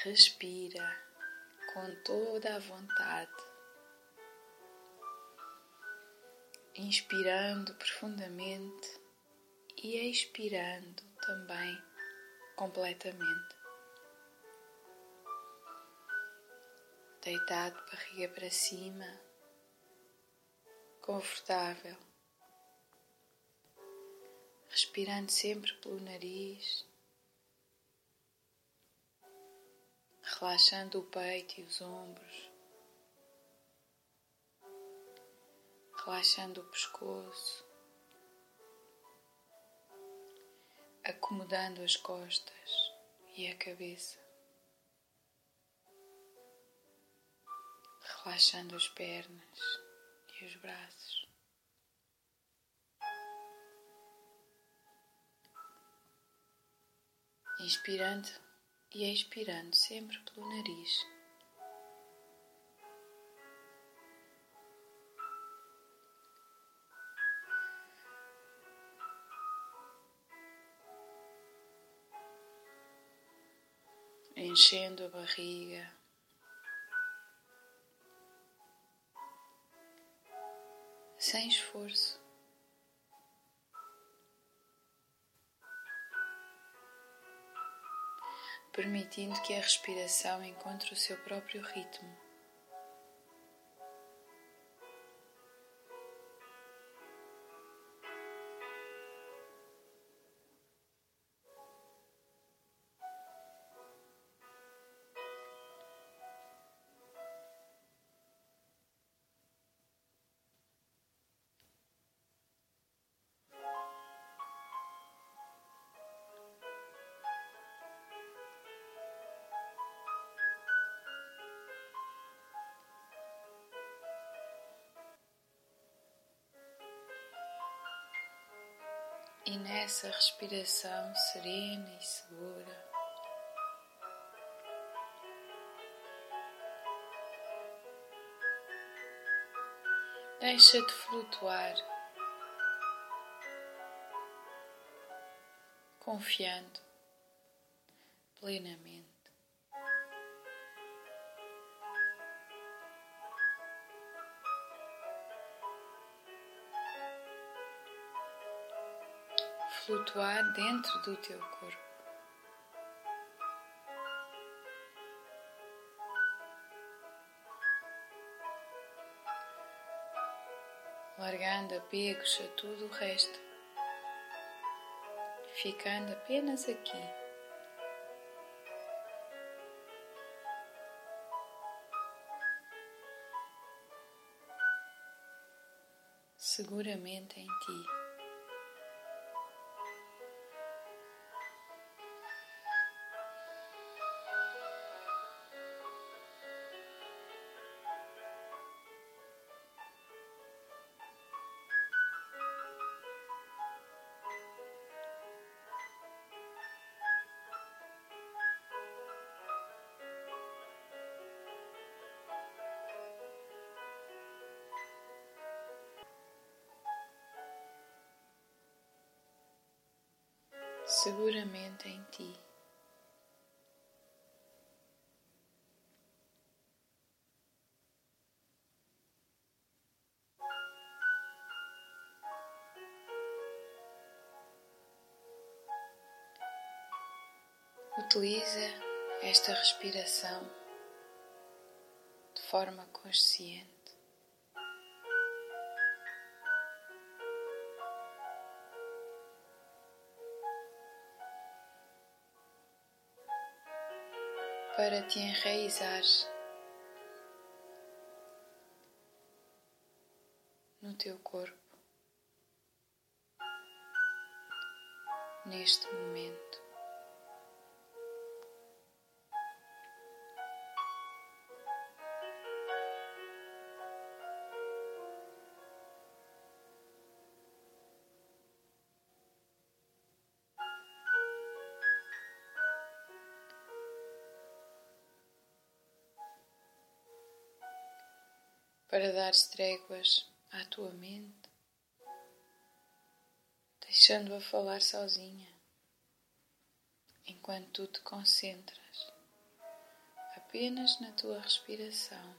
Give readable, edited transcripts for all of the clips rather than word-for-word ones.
Respira com toda a vontade, inspirando profundamente e expirando também completamente. Deitado, barriga para cima, confortável, respirando sempre pelo nariz, relaxando o peito e os ombros, relaxando o pescoço, acomodando as costas e a cabeça, relaxando as pernas e os braços. Inspirando e expirando sempre pelo nariz. Enchendo a barriga. Sem esforço. Permitindo que a respiração encontre o seu próprio ritmo. E nessa respiração serena e segura, deixa-te flutuar, confiando plenamente. Flutuar dentro do teu corpo. Largando apegos a tudo o resto, ficando apenas aqui. Seguramente em ti. Seguramente em ti. Utiliza esta respiração de forma consciente. Para te enraizares no teu corpo, neste momento. Para dar tréguas à tua mente, deixando-a falar sozinha, enquanto tu te concentras apenas na tua respiração.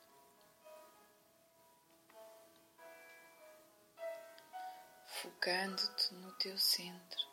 Focando-te no teu centro.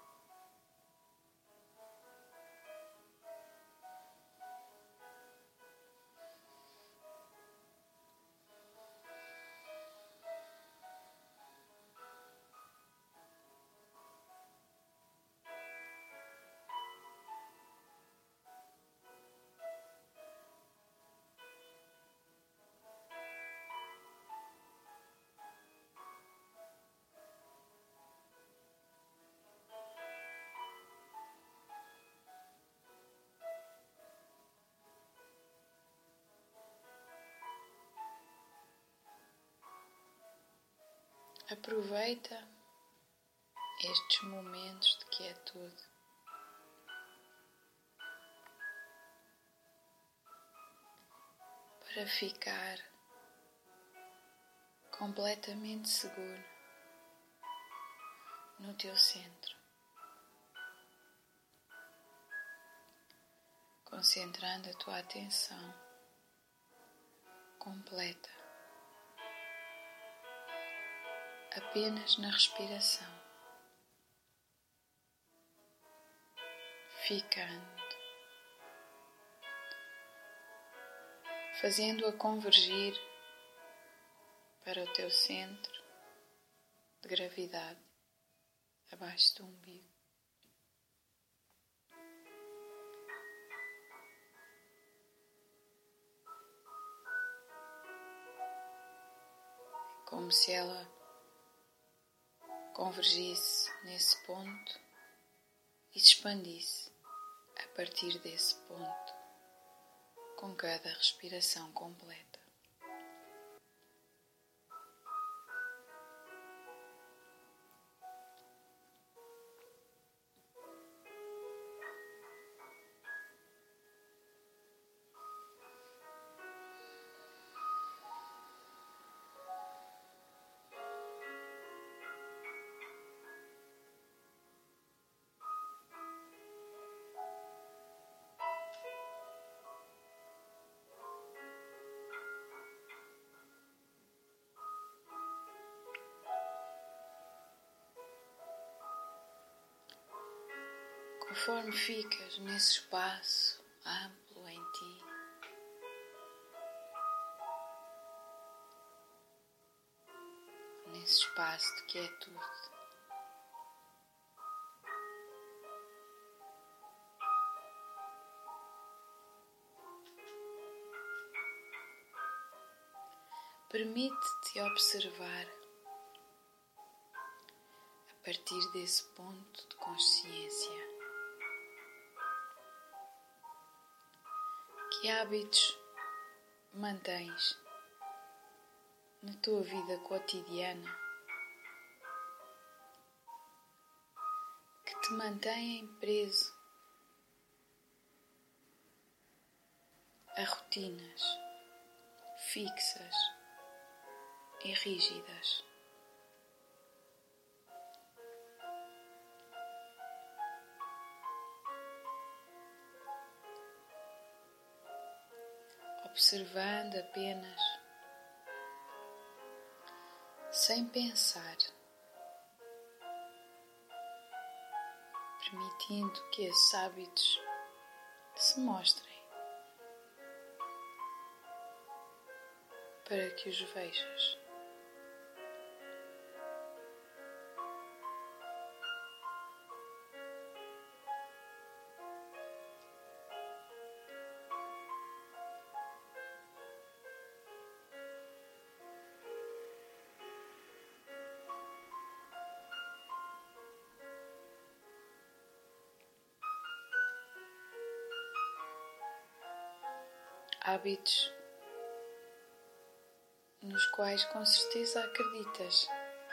Aproveita estes momentos de quietude para ficar completamente seguro no teu centro, concentrando a tua atenção completa apenas na respiração, ficando, fazendo-a convergir para o teu centro de gravidade, abaixo do umbigo. Como se ela convergisse nesse ponto e se expandisse a partir desse ponto, com cada respiração completa. Conforme ficas nesse espaço amplo em ti, nesse espaço de quietude, permite-te observar a partir desse ponto de consciência. Que hábitos mantens na tua vida cotidiana que te mantêm preso a rotinas fixas e rígidas? Observando apenas, sem pensar, permitindo que esses hábitos se mostrem para que os vejas. Hábitos nos quais com certeza acreditas,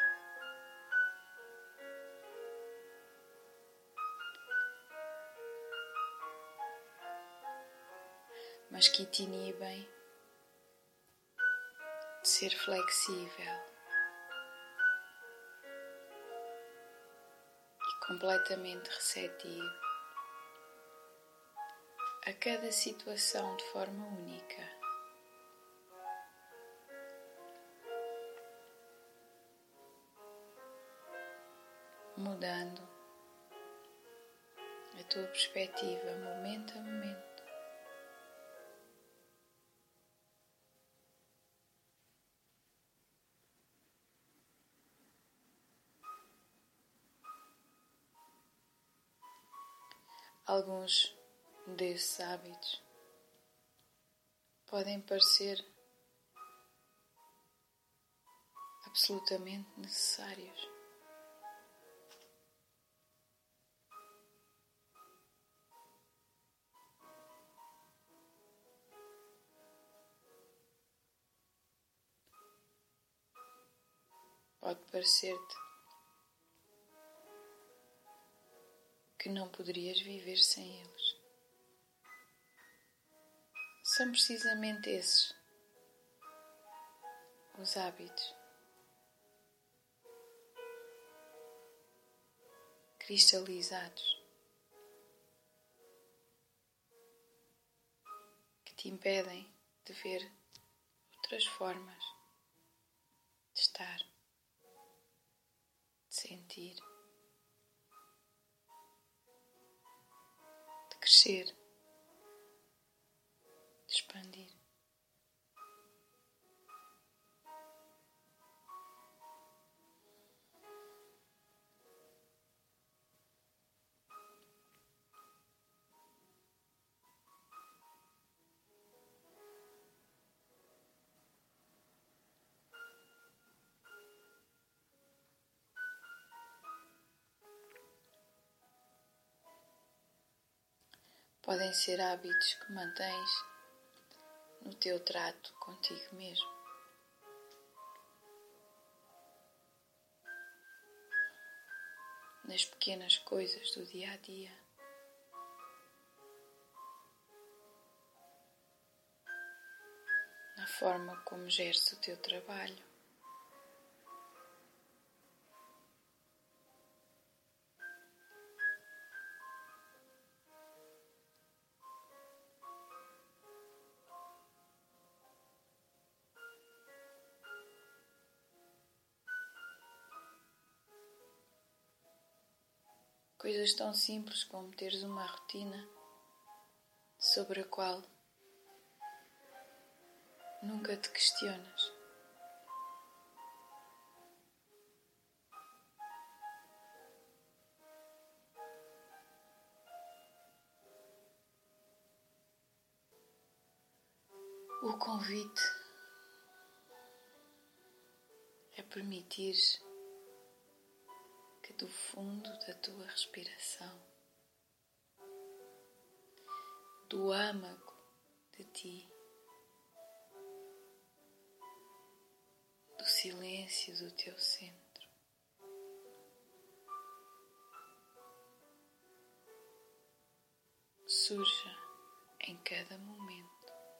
mas que te inibem de ser flexível e completamente receptivo a cada situação de forma única. Mudando a tua perspectiva momento a momento. Alguns desses hábitos podem parecer absolutamente necessários. Pode parecer-te que não poderias viver sem eles. São precisamente esses os hábitos cristalizados que te impedem de ver outras formas de estar, de sentir, de crescer, de expandir. Podem ser hábitos que mantens no teu trato contigo mesmo. Nas pequenas coisas do dia a dia. Na forma como geres o teu trabalho. Coisas tão simples como teres uma rotina sobre a qual nunca te questionas. O convite é permitir que do fundo da tua respiração, do âmago de ti, do silêncio do teu centro, surja em cada momento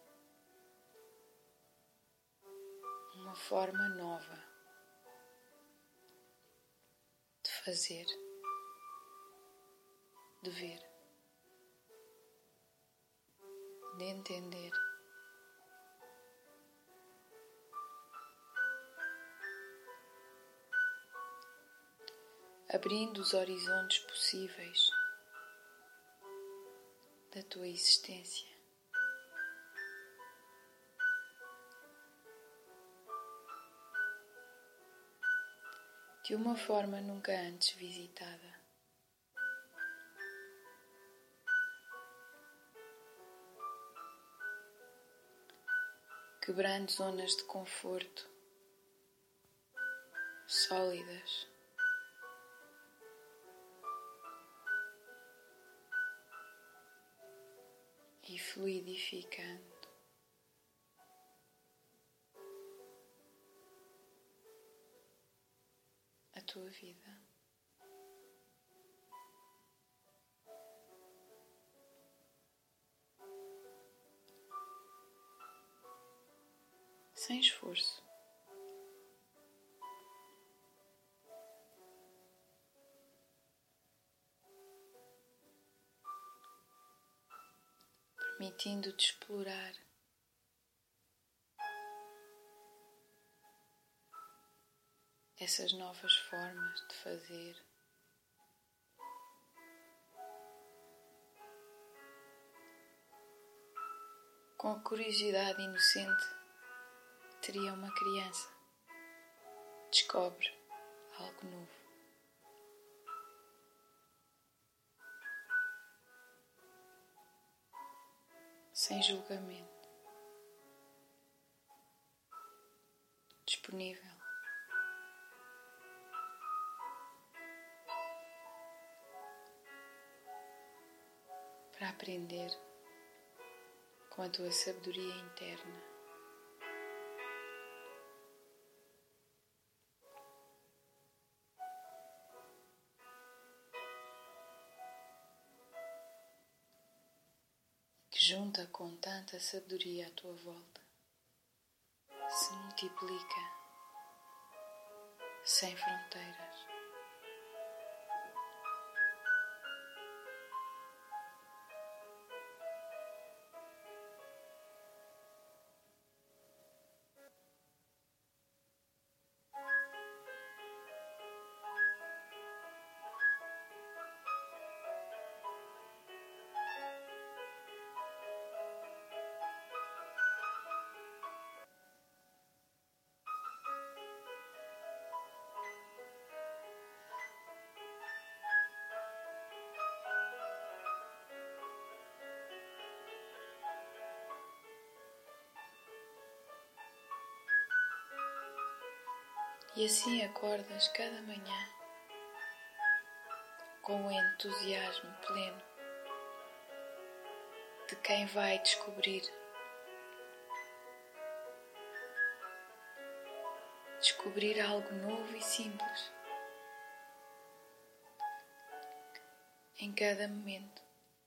uma forma nova de fazer, de ver, de entender. Abrindo os horizontes possíveis da tua existência. De uma forma nunca antes visitada. Quebrando zonas de conforto sólidas. E fluidificando a tua vida. Sem esforço. permitindo-te explorar essas novas formas de fazer. Com a curiosidade inocente que teria uma criança, descobre algo novo. Sem julgamento. Disponível. Para aprender com a tua sabedoria interna. Que junta com tanta sabedoria à tua volta, se multiplica sem fronteiras. E assim acordas cada manhã com o entusiasmo pleno de quem vai descobrir algo novo e simples em cada momento,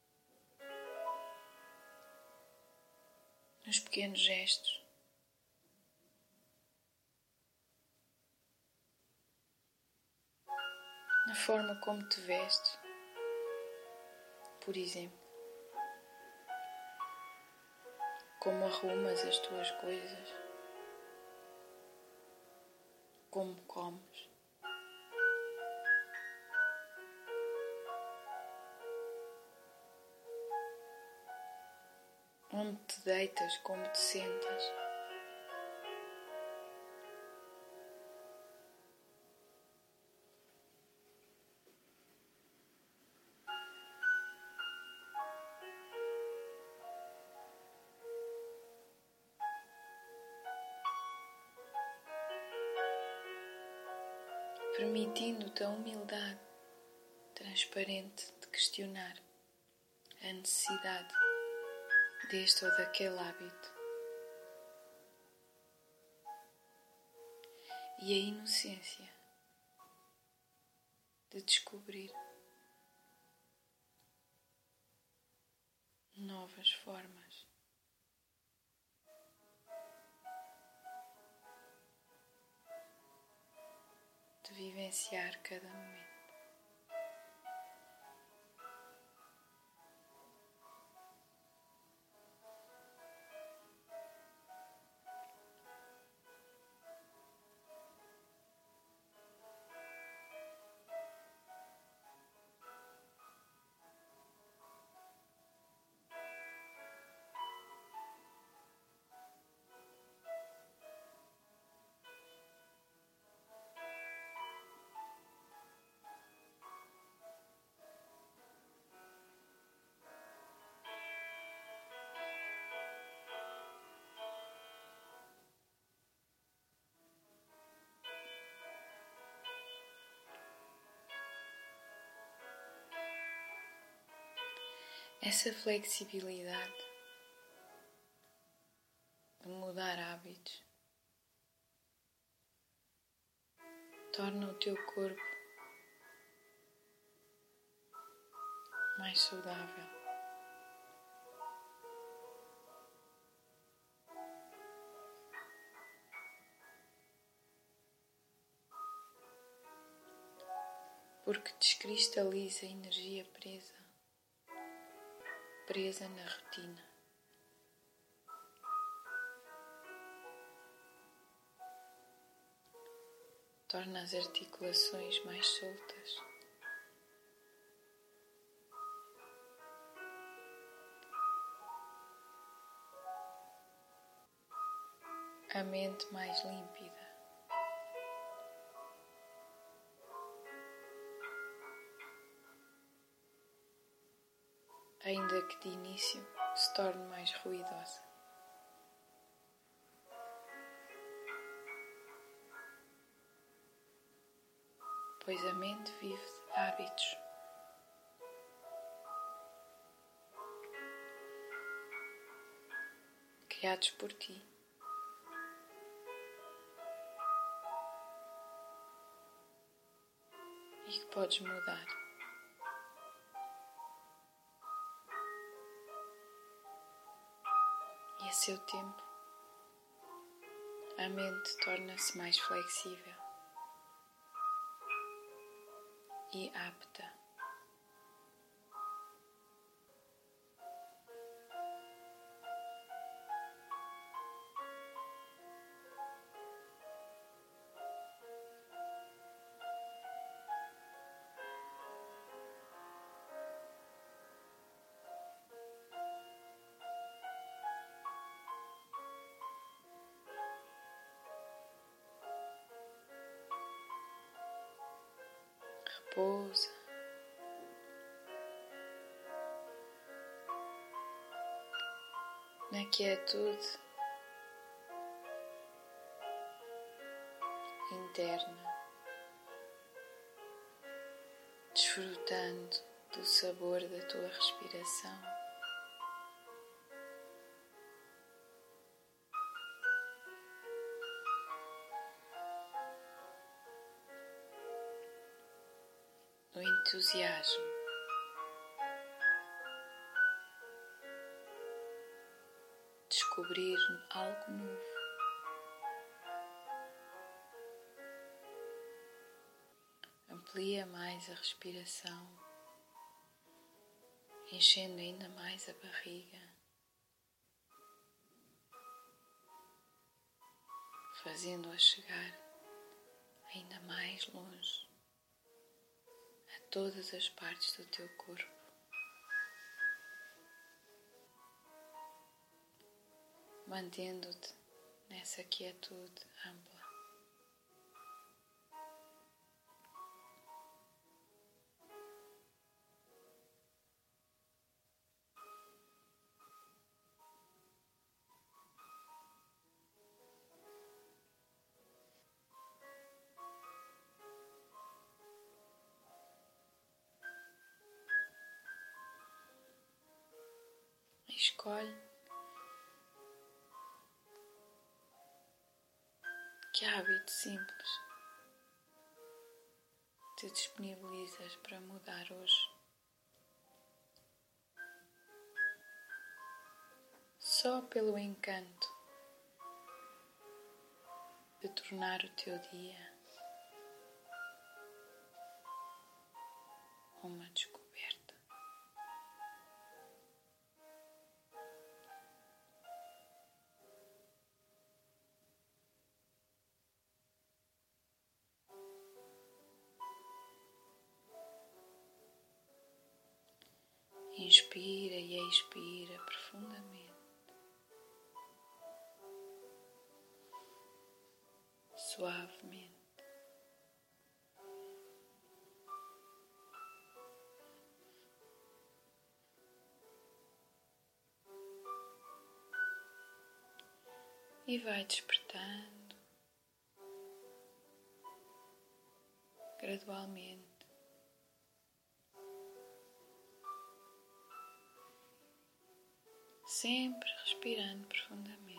nos pequenos gestos, na forma como te vestes, por exemplo, como arrumas as tuas coisas, como comes, onde te deitas, como te sentas. Permitindo-te a humildade transparente de questionar a necessidade deste ou daquele hábito e a inocência de descobrir novas formas de vivenciar cada momento. Essa flexibilidade de mudar hábitos torna o teu corpo mais saudável. Porque descristaliza a energia presa na rotina. torna as articulações mais soltas. A mente mais límpida. Ainda que de início se torne mais ruidosa. Pois a mente vive de hábitos. Criados por ti. E que podes mudar. E a seu tempo, a mente torna-se mais flexível e apta. Repousa. Na quietude interna, desfrutando do sabor da tua respiração. No entusiasmo. Descobrir algo novo. Amplia mais a respiração, enchendo ainda mais a barriga, fazendo-a chegar ainda mais longe a todas as partes do teu corpo. Mantendo-te nessa quietude ampla. Escolhe que hábito simples te disponibilizas para mudar hoje. Só pelo encanto de tornar o teu dia uma descoberta. Inspira e expira profundamente, suavemente. E vai despertando gradualmente. Sempre respirando profundamente.